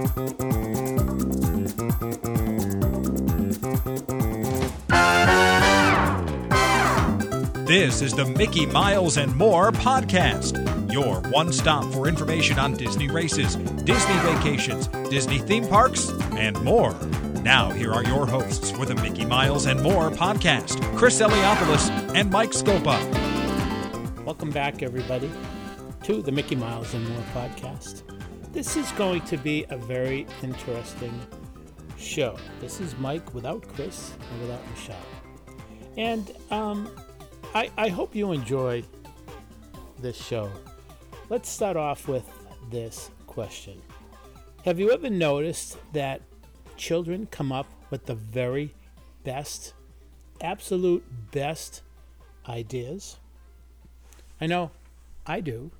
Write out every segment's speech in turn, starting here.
This is the Mickey Miles and More podcast, your one stop for information on Disney races, Disney vacations, Disney theme parks, and more. Now, here are your hosts for the Mickey Miles and More podcast, Chris Eliopoulos and Mike Scopa. Welcome back, everybody, to the Mickey Miles and More podcast. This is going to be a very interesting show. This is Mike without Chris and without Michelle. And I hope you enjoy this show. Let's start off with this question. Have you ever noticed that children come up with the very best, absolute best ideas? I know I do.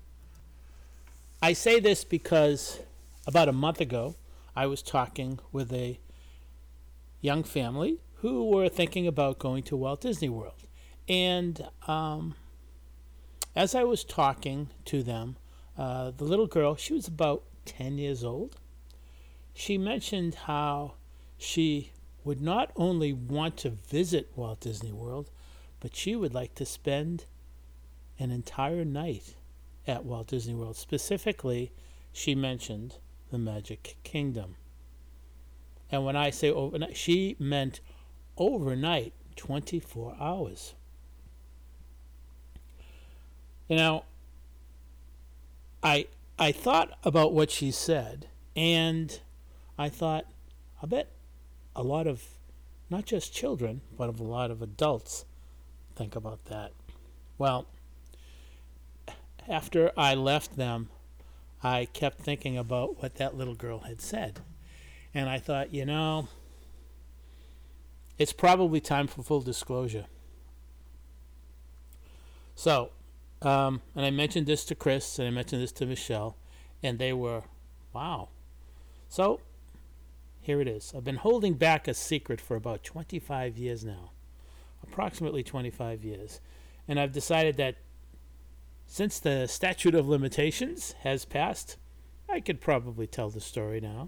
I say this because about a month ago, I was talking with a young family who were thinking about going to Walt Disney World. And as I was talking to them, the little girl, she was about 10 years old. She mentioned how she would not only want to visit Walt Disney World, but she would like to spend an entire night at Walt Disney World. Specifically, she mentioned the Magic Kingdom. And when I say overnight, she meant overnight, 24 hours. You know, I thought about what she said, and I thought, I bet a lot of, not just children, but of a lot of adults think about that. Well, after I left them, I kept thinking about what that little girl had said. And I thought, you know, it's probably time for full disclosure. So, and I mentioned this to Chris, and I mentioned this to Michelle, and they were, wow. So, here it is. I've been holding back a secret for about 25 years now, approximately 25 years. And I've decided that since the statute of limitations has passed, I could probably tell the story now.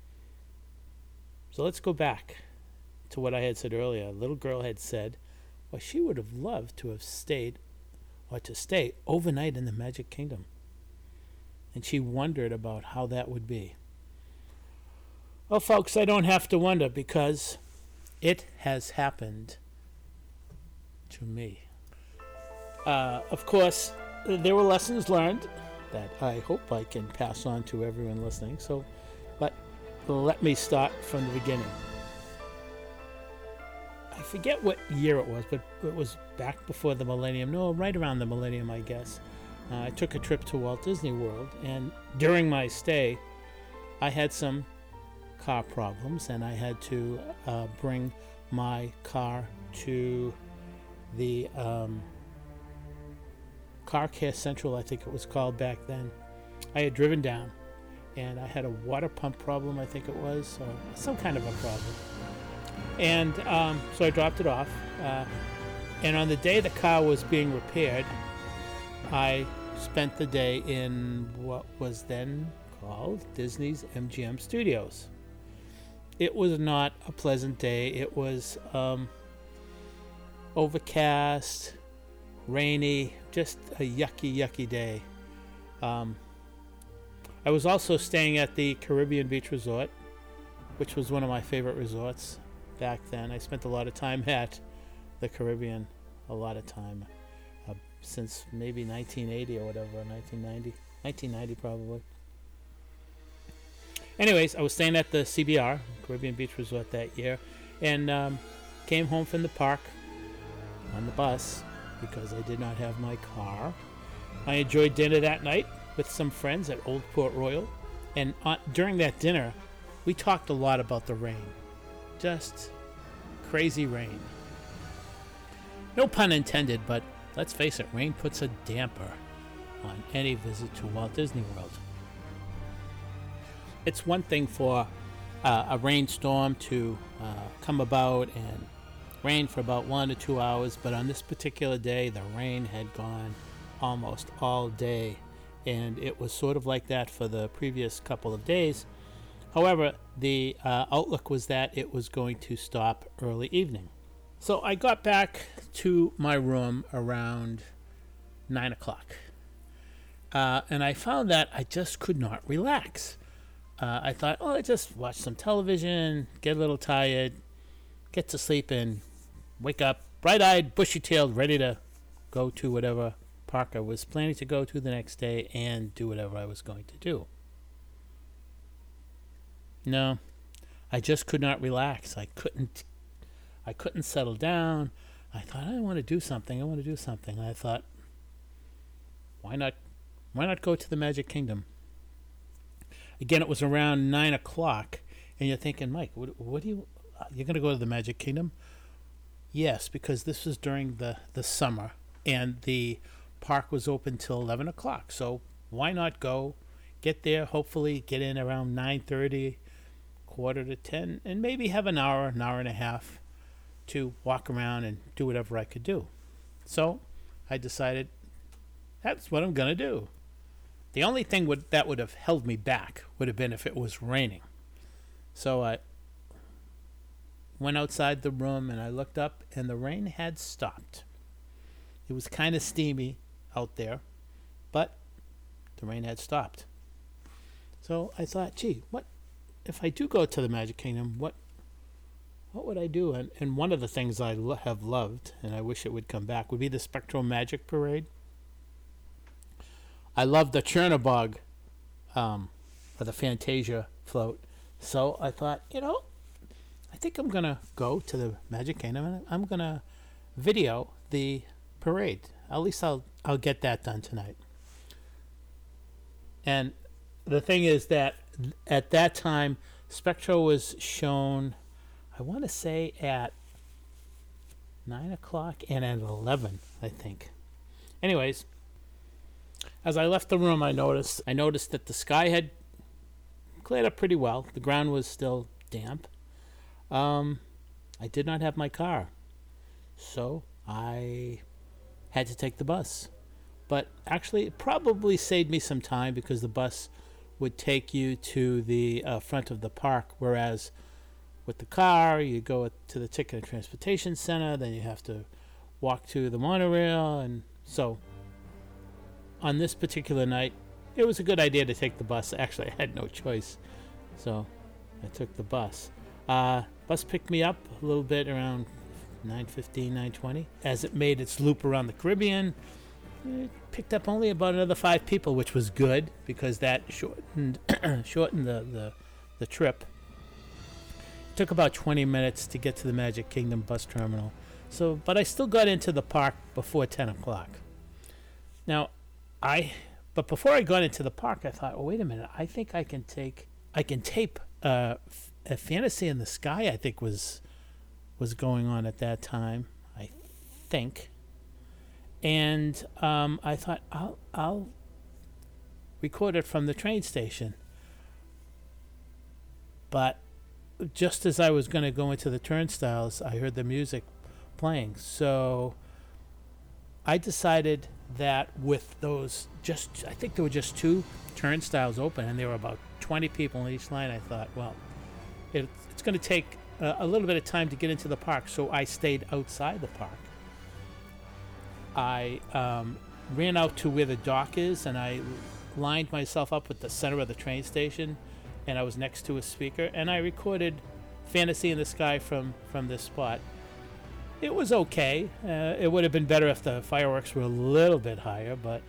So let's go back to what I had said earlier. A little girl had said, well, she would have loved to have stayed or to stay overnight in the Magic Kingdom. And she wondered about how that would be. Well, folks, I don't have to wonder because it has happened to me. Of course, there were lessons learned that I hope I can pass on to everyone listening. So, but let me start from the beginning. I forget what year it was, but it was back before the millennium. No, right around the millennium, I guess. I took a trip to Walt Disney World, and during my stay, I had some car problems, and I had to bring my car to the Car Care Central, I think it was called back then. I had driven down, and I had a water pump problem, I think it was, or some kind of a problem. And so I dropped it off. And on the day the car was being repaired, I spent the day in what was then called Disney's MGM Studios. It was not a pleasant day. It was overcast, rainy, just a yucky day. I was also staying at the Caribbean Beach Resort, which was one of my favorite resorts back then. I spent a lot of time at the Caribbean, since maybe 1980 or whatever, 1990 probably. Anyways, I was staying at the CBR, Caribbean Beach Resort, that year, and came home from the park on the bus because I did not have my car. I enjoyed dinner that night with some friends at Old Port Royal, and during that dinner, we talked a lot about the rain. Just crazy rain. No pun intended, but let's face it, rain puts a damper on any visit to Walt Disney World. It's one thing for a rainstorm to come about and rain for about 1 to 2 hours, but on this particular day, the rain had gone almost all day, and it was sort of like that for the previous couple of days. However, the outlook was that it was going to stop early evening. So I got back to my room around 9 o'clock. And I found that I just could not relax. I thought, I just watch some television, get a little tired, get to sleep, and wake up bright-eyed, bushy-tailed, ready to go to whatever park I was planning to go to the next day and do whatever I was going to do. No, I just could not relax. I couldn't settle down. I thought, I want to do something. And I thought, why not go to the Magic Kingdom? Again, it was around 9 o'clock, and you're thinking, Mike, what do you're going to go to the Magic Kingdom? Yes, because this was during the summer, and the park was open till 11 o'clock. So why not go, get there, hopefully get in around 9:30, quarter to 10, and maybe have an hour and a half to walk around and do whatever I could do. So I decided that's what I'm going to do. The only thing that would have held me back would have been if it was raining. So I went outside the room and I looked up, and the rain had stopped. It was kind of steamy out there, but the rain had stopped. So I thought, gee, what if I do go to the Magic Kingdom? What would I do? And one of the things I have loved, and I wish it would come back, would be the Spectral Magic Parade. I love the Chernabog, or the Fantasia float. So I thought, I think I'm going to go to the Magic Kingdom and I'm going to video the parade. At least I'll get that done tonight. And the thing is that at that time, Spectral was shown, I want to say at 9 o'clock and at 11, I think. Anyways, as I left the room, I noticed that the sky had cleared up pretty well. The ground was still damp. I did not have my car, so I had to take the bus. But actually, it probably saved me some time because the bus would take you to the front of the park, whereas with the car, you go to the Ticket and Transportation Center, then you have to walk to the monorail, and so on this particular night, it was a good idea to take the bus. Actually, I had no choice, so I took the bus. Bus picked me up a little bit around 9:15, 9:20. As it made its loop around the Caribbean, it picked up only about another 5 people, which was good because that shortened the trip. It took about 20 minutes to get to the Magic Kingdom bus terminal. But I still got into the park before 10 o'clock. Now, but before I got into the park, I thought, wait a minute, I think I can tape a Fantasy in the Sky, I think was going on at that time, I think. And I thought, I'll record it from the train station. But just as I was going to go into the turnstiles, I heard the music playing. So I decided that with those, I think there were just 2 turnstiles open, and there were about 20 people in each line. I thought, well, it's going to take a little bit of time to get into the park, so I stayed outside the park. I ran out to where the dock is, and I lined myself up with the center of the train station, and I was next to a speaker, and I recorded Fantasy in the Sky from this spot. It was okay. It would have been better if the fireworks were a little bit higher, but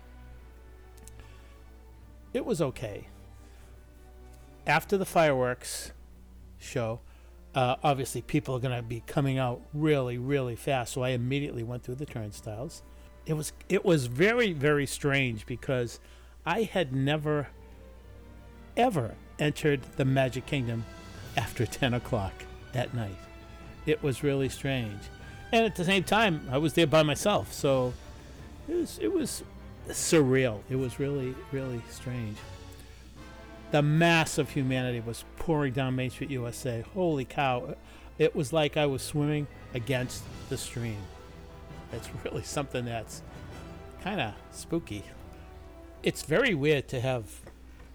it was okay. After the fireworks show, obviously people are going to be coming out really, really fast, so I immediately went through the turnstiles. It was very, very strange because I had never, ever entered the Magic Kingdom after 10 o'clock at night. It was really strange. And at the same time, I was there by myself, so it was surreal. It was really, really strange. The mass of humanity was pouring down Main Street, USA. Holy cow. It was like I was swimming against the stream. It's really something that's kind of spooky. It's very weird to have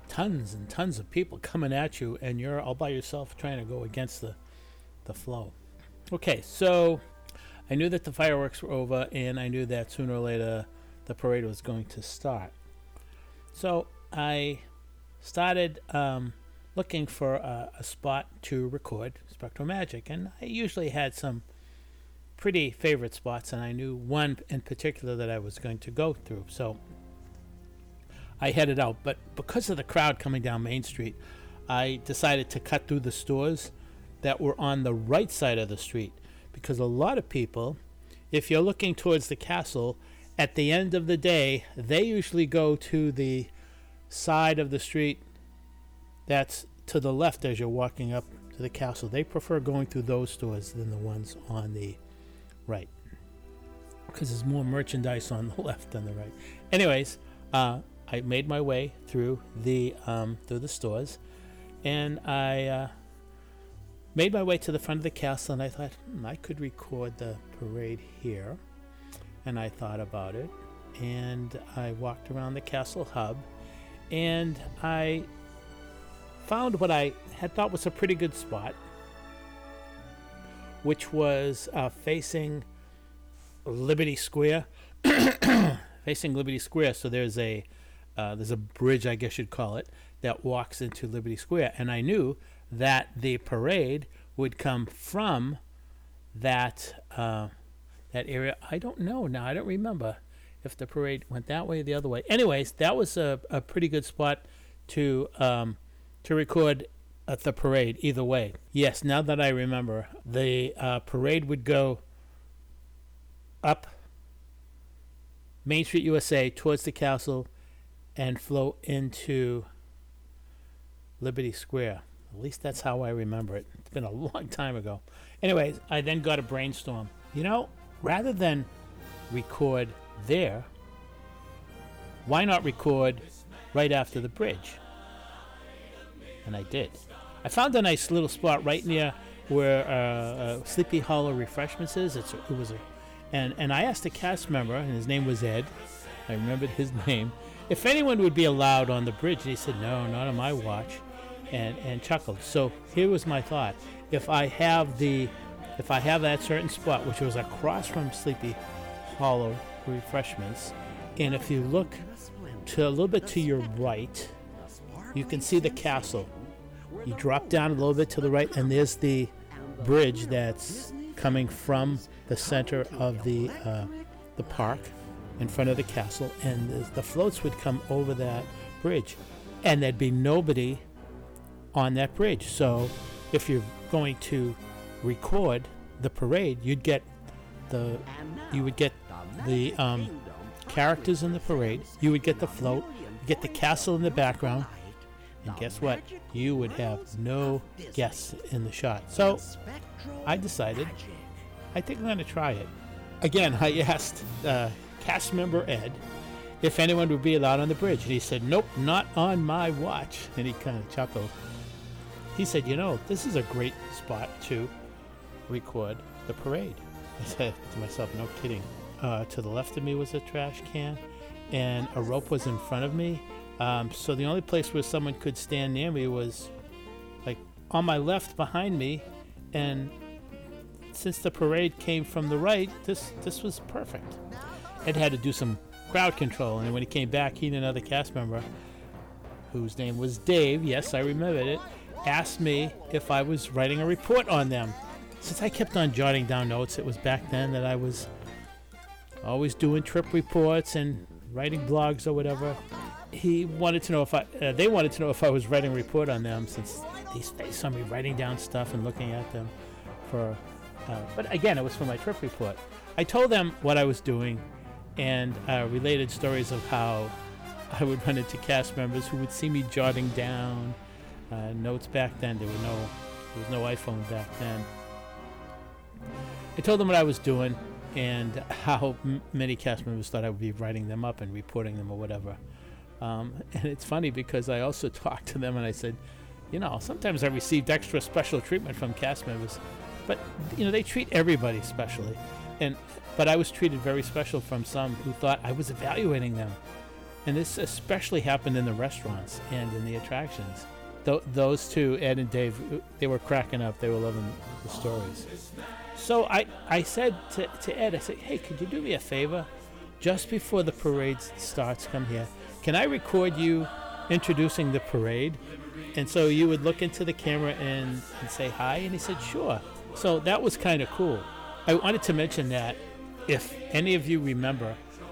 tons and tons of people coming at you, and you're all by yourself trying to go against the flow. Okay, so I knew that the fireworks were over, and I knew that sooner or later the parade was going to start. So I started looking for a spot to record SpectroMagic, and I usually had some pretty favorite spots, and I knew one in particular that I was going to go through. So I headed out, but because of the crowd coming down Main Street, I decided to cut through the stores that were on the right side of the street, because a lot of people, if you're looking towards the castle, at the end of the day, they usually go to the side of the street that's to the left as you're walking up to the castle. They prefer going through those stores than the ones on the right, because there's more merchandise on the left than the right. Anyways, I made my way through the stores, and I made my way to the front of the castle, and I thought, I could record the parade here. And I thought about it, and I walked around the castle hub, and I found what I had thought was a pretty good spot, which was facing Liberty Square. Facing Liberty Square, so there's a bridge, I guess you'd call it, that walks into Liberty Square, and I knew that the parade would come from that area. I don't know now. I don't remember if the parade went that way or the other way. Anyways, that was a pretty good spot to record at the parade either way. Yes, now that I remember, the parade would go up Main Street, USA, towards the castle, and flow into Liberty Square. At least that's how I remember it. It's been a long time ago. Anyways, I then got a brainstorm. Rather than record there, why not record right after the bridge? And I did. I found a nice little spot right near where Sleepy Hollow Refreshments is. And I asked a cast member, and his name was Ed. I remembered his name. If anyone would be allowed on the bridge, and he said, no, not on my watch, and chuckled. So here was my thought: if I have that certain spot, which was across from Sleepy Hollow Refreshments, and if you look a little bit to your right, you can see the castle. You drop down a little bit to the right, and there's the bridge that's coming from the center of the park in front of the castle, and the floats would come over that bridge, and there'd be nobody on that bridge. So if you're going to record the parade, you would get the characters in the parade, you would get the float, you get the castle in the background, and guess what? You would have no guests in the shot. So I decided, I think I'm going to try it. Again, I asked cast member Ed if anyone would be allowed on the bridge, and he said, nope, not on my watch. And he kind of chuckled. He said, this is a great spot to record the parade. I said to myself, no kidding. To the left of me was a trash can, and a rope was in front of me. So the only place where someone could stand near me was like on my left behind me, and since the parade came from the right, this was perfect. Ed had to do some crowd control, and when he came back, he and another cast member, whose name was Dave, yes, I remembered it, asked me if I was writing a report on them. Since I kept on jotting down notes, it was back then that I was always doing trip reports and writing blogs or whatever. He wanted to know they wanted to know if I was writing a report on them, since they saw me writing down stuff and looking at them but again, it was for my trip report. I told them what I was doing, and related stories of how I would run into cast members who would see me jotting down notes back then. There was no iPhone back then. I told them what I was doing and how many cast members thought I would be writing them up and reporting them or whatever. And it's funny because I also talked to them and I said, sometimes I received extra special treatment from cast members, but they treat everybody specially. But I was treated very special from some who thought I was evaluating them. And this especially happened in the restaurants and in the attractions. Those two, Ed and Dave, they were cracking up. They were loving the stories. So I said to Ed, I said, hey, could you do me a favor? Just before the parade starts, come here. Can I record you introducing the parade? And so you would look into the camera and say hi. And he said, sure. So that was kind of cool. I wanted to mention that if any of you remember,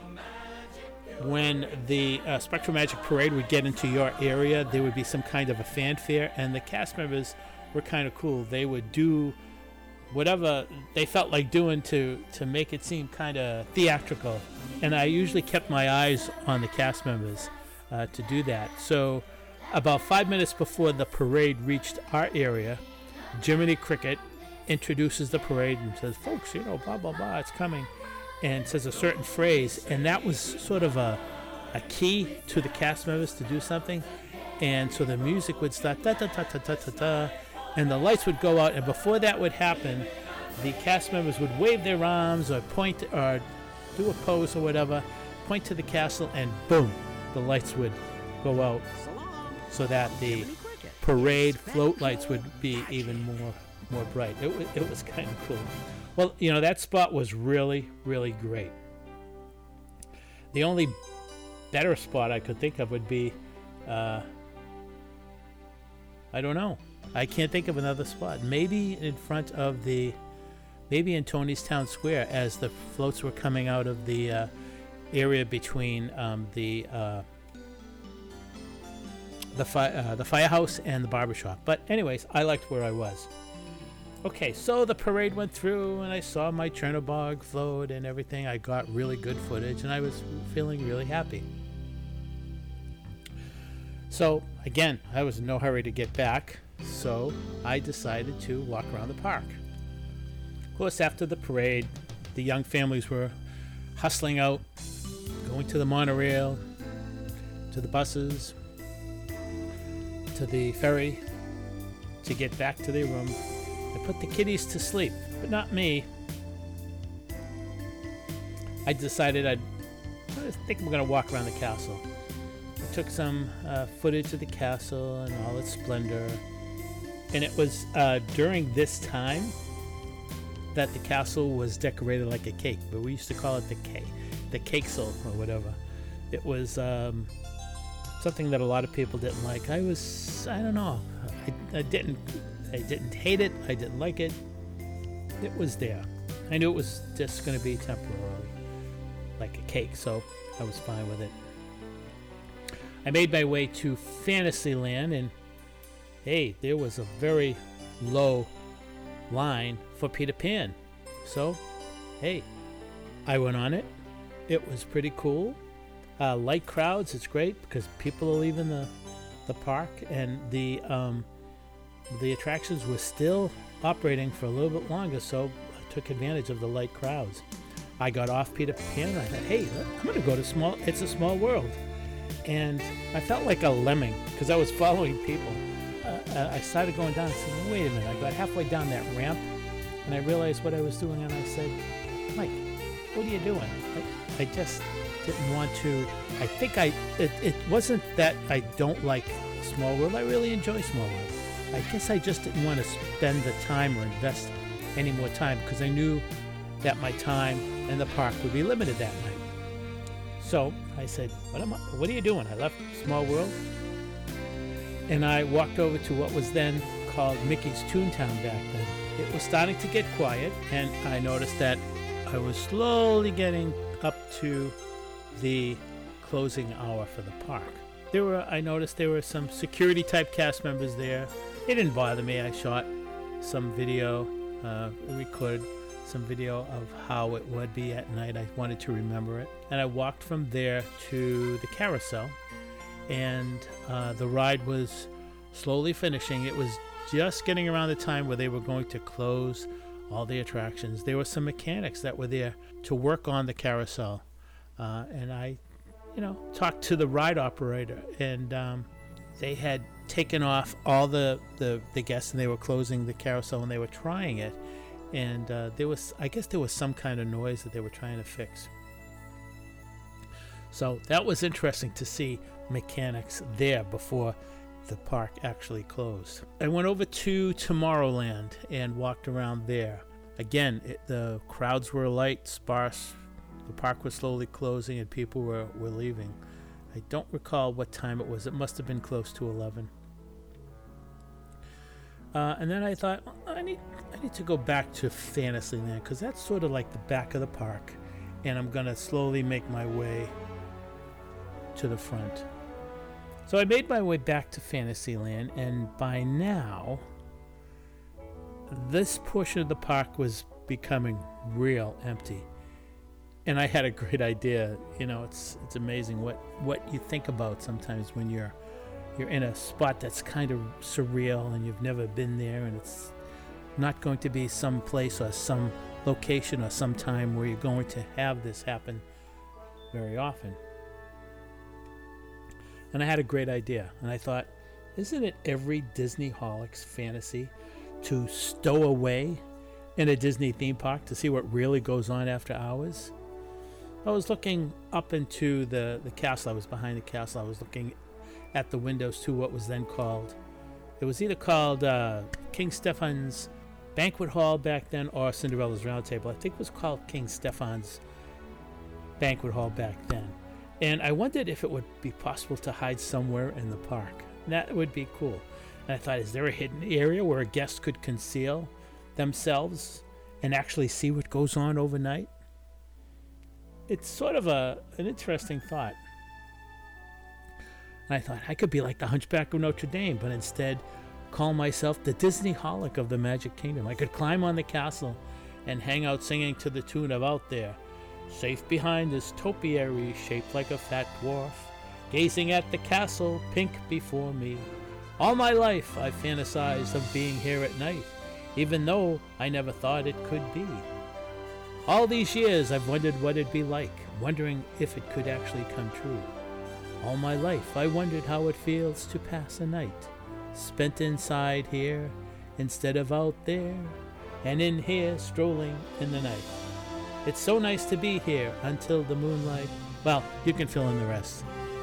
when the Spectrum Magic Parade would get into your area, there would be some kind of a fanfare, and the cast members were kind of cool. They would do whatever they felt like doing to make it seem kind of theatrical. And I usually kept my eyes on the cast members to do that. So about 5 minutes before the parade reached our area, Jiminy Cricket introduces the parade and says, folks, blah, blah, blah, it's coming, and says a certain phrase. And that was sort of a key to the cast members to do something. And so the music would start, da, da, da, da, da, da, da, and the lights would go out. And before that would happen, the cast members would wave their arms or point or do a pose or whatever, point to the castle, and boom, the lights would go out so that the parade float lights would be even more bright. It was kind of cool. Well, that spot was really, really great. The only better spot I could think of would be, I don't know. I can't think of another spot. Maybe in front of maybe in Tony's Town Square, as the floats were coming out of the area between the firehouse and the barbershop. But anyways, I liked where I was. Okay, so the parade went through, and I saw my Chernobog float and everything. I got really good footage, and I was feeling really happy. So, again, I was in no hurry to get back, so I decided to walk around the park. Of course, after the parade, the young families were hustling out, going to the monorail, to the buses, to the ferry, to get back to their room. I put the kiddies to sleep, but not me. I decided I think we're going to walk around the castle. I took some footage of the castle and all its splendor. And it was during this time that the castle was decorated like a cake, but we used to call it the cakesel or whatever. It was something that a lot of people didn't like. I don't know. I didn't hate it. I didn't like it. It was there. I knew it was just going to be temporarily, like a cake, so I was fine with it. I made my way to Fantasyland, and hey, there was a very low line for Peter Pan. So, hey, I went on it. It was pretty cool. Light crowds, it's great because people are leaving the park, and the attractions were still operating for a little bit longer, so I took advantage of the light crowds. I got off Peter Pan, and I thought, hey, I'm going to go to It's a Small World. And I felt like a lemming because I was following people. I started going down and said, wait a minute. I got halfway down that ramp, and I realized what I was doing, and I said, Mike, what are you doing? I just didn't want to. I think it wasn't that I don't like Small World. I really enjoy Small World. I guess I just didn't want to spend the time or invest any more time because I knew that my time in the park would be limited that night. So I said, what are you doing? I left Small World and I walked over to what was then called Mickey's Toontown back then. It was starting to get quiet, and I noticed that I was slowly getting up to the closing hour for the park. I noticed there were some security type cast members there. It didn't bother me. I shot some video, recorded some video of how it would be at night. I wanted to remember it. And I walked from there to the carousel, and the ride was slowly finishing. It was just getting around the time where they were going to close all the attractions. There were some mechanics that were there to work on the carousel. And I, talked to the ride operator, and they had taken off all the guests, and they were closing the carousel, and they were trying it. And there was some kind of noise that they were trying to fix. So that was interesting to see mechanics there before the park actually closed. I went over to Tomorrowland and walked around there. Again, the crowds were light, sparse. The park was slowly closing and people were leaving. I don't recall what time it was. It must have been close to 11. And then I thought, I need to go back to Fantasyland because that's sort of like the back of the park. And I'm going to slowly make my way to the front. So I made my way back to Fantasyland, and by now, this portion of the park was becoming real empty. And I had a great idea. You know, it's amazing what you think about sometimes when you're in a spot that's kind of surreal and you've never been there, and it's not going to be some place or some location or some time where you're going to have this happen very often. And I had a great idea, and I thought, isn't it every Disney-holic's fantasy to stow away in a Disney theme park to see what really goes on after hours? I was looking up into the castle. I was behind the castle. I was looking at the windows to what was then called, it was either called King Stephan's Banquet Hall back then or Cinderella's Round Table. I think it was called King Stephan's Banquet Hall back then. And I wondered if it would be possible to hide somewhere in the park. That would be cool. And I thought, is there a hidden area where a guest could conceal themselves and actually see what goes on overnight? It's sort of an interesting thought. And I thought, I could be like the Hunchback of Notre Dame, but instead call myself the Disney-holic of the Magic Kingdom. I could climb on the castle and hang out singing to the tune of Out There, safe behind this topiary shaped like a fat dwarf, gazing at the castle pink before me. All my life I fantasized of being here at night, even though I never thought it could be. All these years I've wondered what it'd be like, wondering if it could actually come true. All my life I wondered how it feels to pass a night, spent inside here instead of out there, and in here strolling in the night. It's so nice to be here until the moonlight. Well, you can fill in the rest.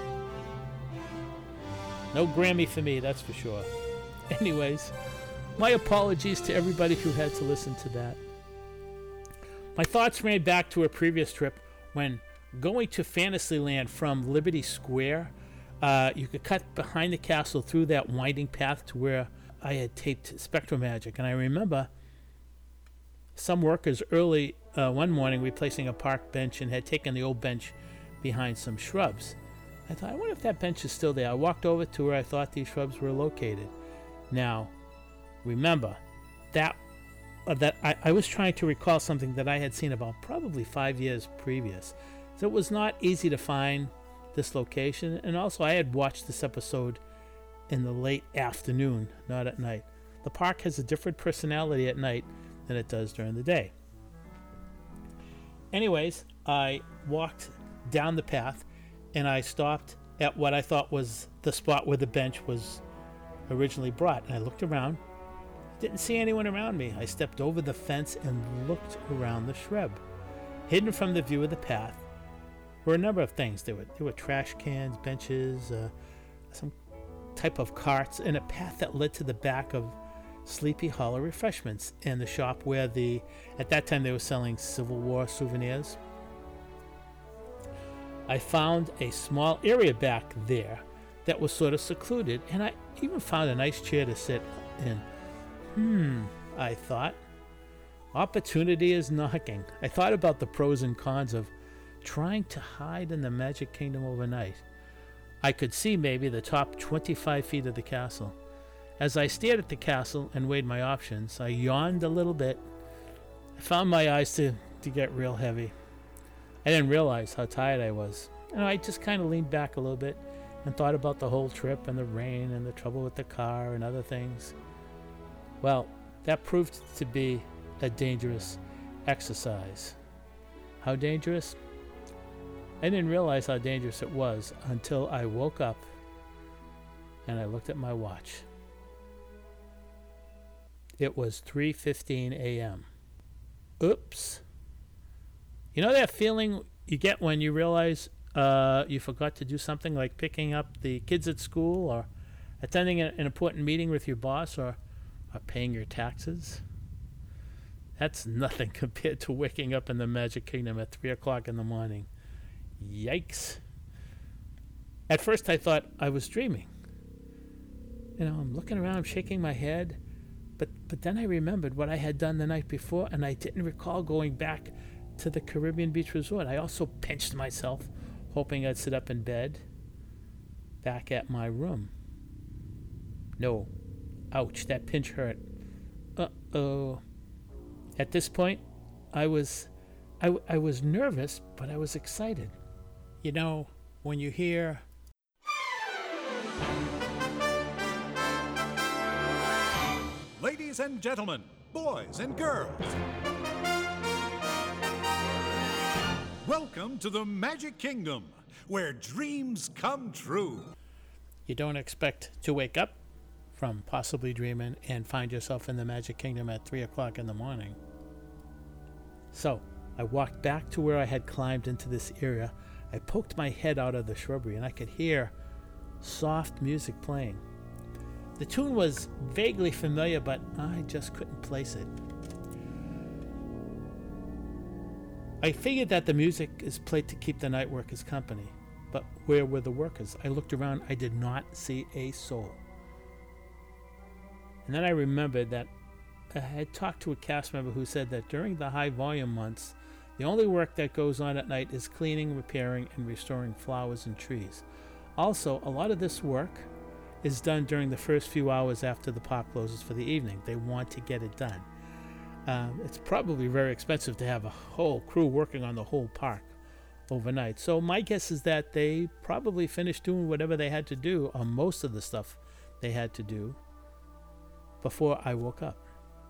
No Grammy for me, that's for sure. Anyways, my apologies to everybody who had to listen to that. My thoughts ran back to a previous trip when going to Fantasyland from Liberty Square, you could cut behind the castle through that winding path to where I had taped SpectroMagic. And I remember some workers early one morning replacing a park bench and had taken the old bench behind some shrubs. I thought, I wonder if that bench is still there. I walked over to where I thought these shrubs were located. Now, remember, that I was trying to recall something that I had seen about probably 5 years previous. So it was not easy to find this location. And also, I had watched this episode in the late afternoon, not at night. The park has a different personality at night than it does during the day. Anyways, I walked down the path and I stopped at what I thought was the spot where the bench was originally brought. And I looked around, didn't see anyone around me. I stepped over the fence and looked around the shrub. Hidden from the view of the path were a number of things. There were trash cans, benches, some type of carts, and a path that led to the back of Sleepy Hollow Refreshments and the shop where at that time they were selling Civil War souvenirs. I found a small area back there that was sort of secluded, and I even found a nice chair to sit in. I thought, opportunity is knocking. I thought about the pros and cons of trying to hide in the Magic Kingdom overnight. I could see maybe the top 25 feet of the castle. As I stared at the castle and weighed my options, I yawned a little bit. I found my eyes to get real heavy. I didn't realize how tired I was. And I just kind of leaned back a little bit and thought about the whole trip and the rain and the trouble with the car and other things. Well, that proved to be a dangerous exercise. How dangerous? I didn't realize how dangerous it was until I woke up and I looked at my watch. It was 3:15 a.m. Oops. You know that feeling you get when you realize, you forgot to do something like picking up the kids at school, or attending an important meeting with your boss, or paying your taxes. That's nothing compared to waking up in the Magic Kingdom at 3 o'clock in the morning. Yikes. At first I thought I was dreaming. I'm looking around, I'm shaking my head, but then I remembered what I had done the night before, and I didn't recall going back to the Caribbean Beach Resort. I also pinched myself, hoping I'd sit up in bed back at my room. No. Ouch, that pinch hurt. Uh-oh. At this point, I was nervous, but I was excited. When you hear... Ladies and gentlemen, boys and girls, welcome to the Magic Kingdom, where dreams come true. You don't expect to wake up from possibly dreaming and find yourself in the Magic Kingdom at 3 o'clock in the morning. So, I walked back to where I had climbed into this area. I poked my head out of the shrubbery and I could hear soft music playing. The tune was vaguely familiar, but I just couldn't place it. I figured that the music is played to keep the night workers company, but where were the workers? I looked around, I did not see a soul. And then I remembered that I had talked to a cast member who said that during the high volume months, the only work that goes on at night is cleaning, repairing, and restoring flowers and trees. Also, a lot of this work is done during the first few hours after the park closes for the evening. They want to get it done. It's probably very expensive to have a whole crew working on the whole park overnight. So my guess is that they probably finished doing whatever they had to do, or most of the stuff they had to do, before I woke up.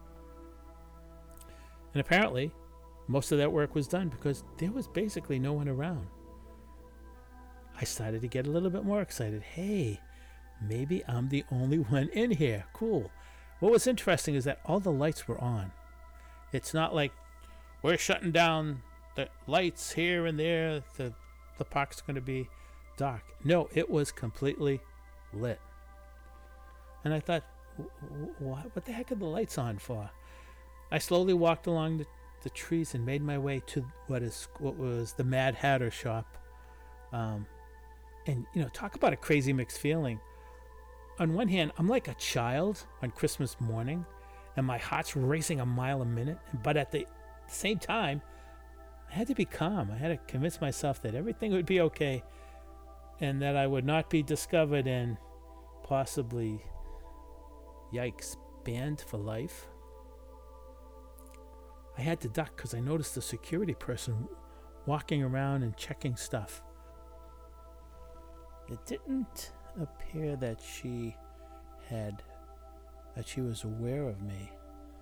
And apparently, most of that work was done because there was basically no one around. I started to get a little bit more excited. Hey, maybe I'm the only one in here. Cool. What was interesting is that all the lights were on. It's not like we're shutting down the lights here and there. The park's going to be dark. No, it was completely lit. And I thought, what the heck are the lights on for? I slowly walked along the trees and made my way to what was the Mad Hatter shop. And talk about a crazy mixed feeling. On one hand, I'm like a child on Christmas morning, and my heart's racing a mile a minute. But at the same time, I had to be calm. I had to convince myself that everything would be okay, and that I would not be discovered and possibly, yikes, banned for life. I had to duck because I noticed a security person walking around and checking stuff. It didn't appear that she was aware of me.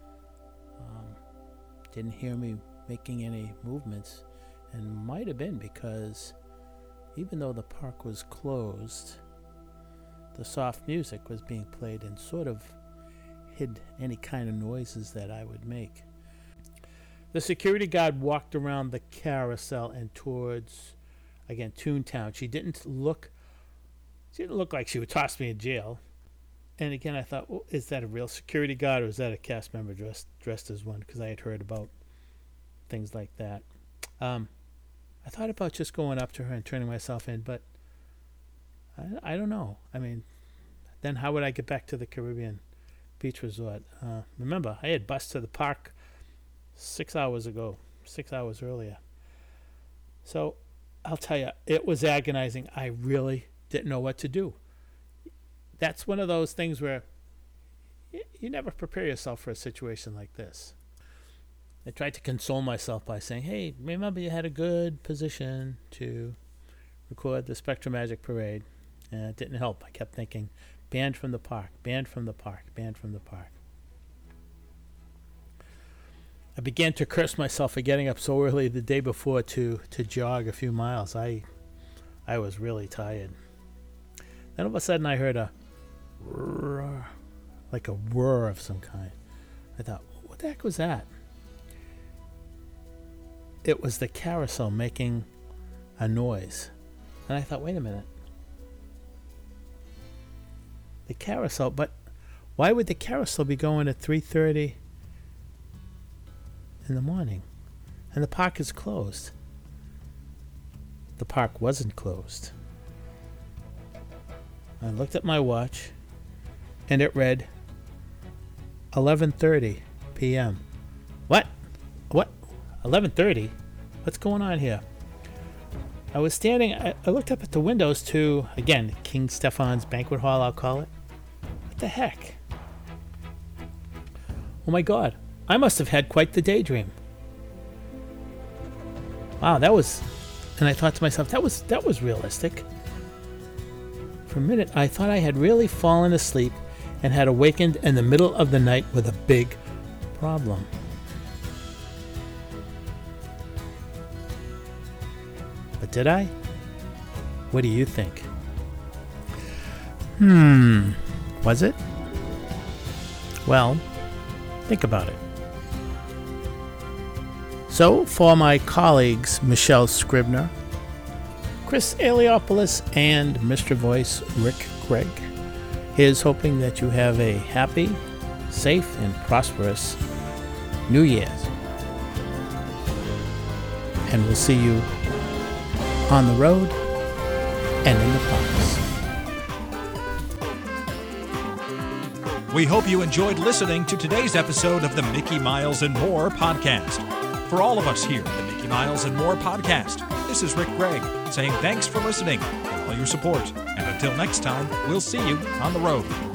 Didn't hear me making any movements, and might have been because even though the park was closed, the soft music was being played and sort of hid any kind of noises that I would make. The security guard walked around the carousel and towards, again, Toontown. She didn't look like she would toss me in jail. And again, I thought, well, is that a real security guard or is that a cast member dressed as one? Because I had heard about things like that. I thought about just going up to her and turning myself in, but I don't know. I mean, then how would I get back to the Caribbean Beach Resort? Remember, I had bused to the park 6 hours earlier. So I'll tell you, it was agonizing. I really didn't know what to do. That's one of those things where you never prepare yourself for a situation like this. I tried to console myself by saying, hey, remember you had a good position to record the Spectrum Magic Parade. And it didn't help. I kept thinking, banned from the park, banned from the park, banned from the park. I began to curse myself for getting up so early the day before to jog a few miles. I was really tired. Then all of a sudden I heard a roar, like a whir of some kind. I thought, what the heck was that? It was the carousel making a noise. And I thought, wait a minute. The carousel, but why would the carousel be going at 3:30 in the morning? And the park is closed. The park wasn't closed. I looked at my watch, and it read 11:30 p.m. What? 11:30? What's going on here? I was standing, I looked up at the windows to, again, King Stephan's Banquet Hall, I'll call it. What the heck? Oh my God, I must have had quite the daydream. Wow, that was, and I thought to myself, that was realistic. For a minute, I thought I had really fallen asleep and had awakened in the middle of the night with a big problem. But did I? What do you think? Was it? Well, think about it. So, for my colleagues Michelle Scribner, Chris Eliopoulos, and Mr. Voice Rick Gregg, here's hoping that you have a happy, safe, and prosperous New Year's. And we'll see you on the road and in the parks. We hope you enjoyed listening to today's episode of the Mickey Miles and More podcast. For all of us here at the Mickey Miles and More podcast, this is Rick Gregg saying thanks for listening and all your support. And until next time, we'll see you on the road.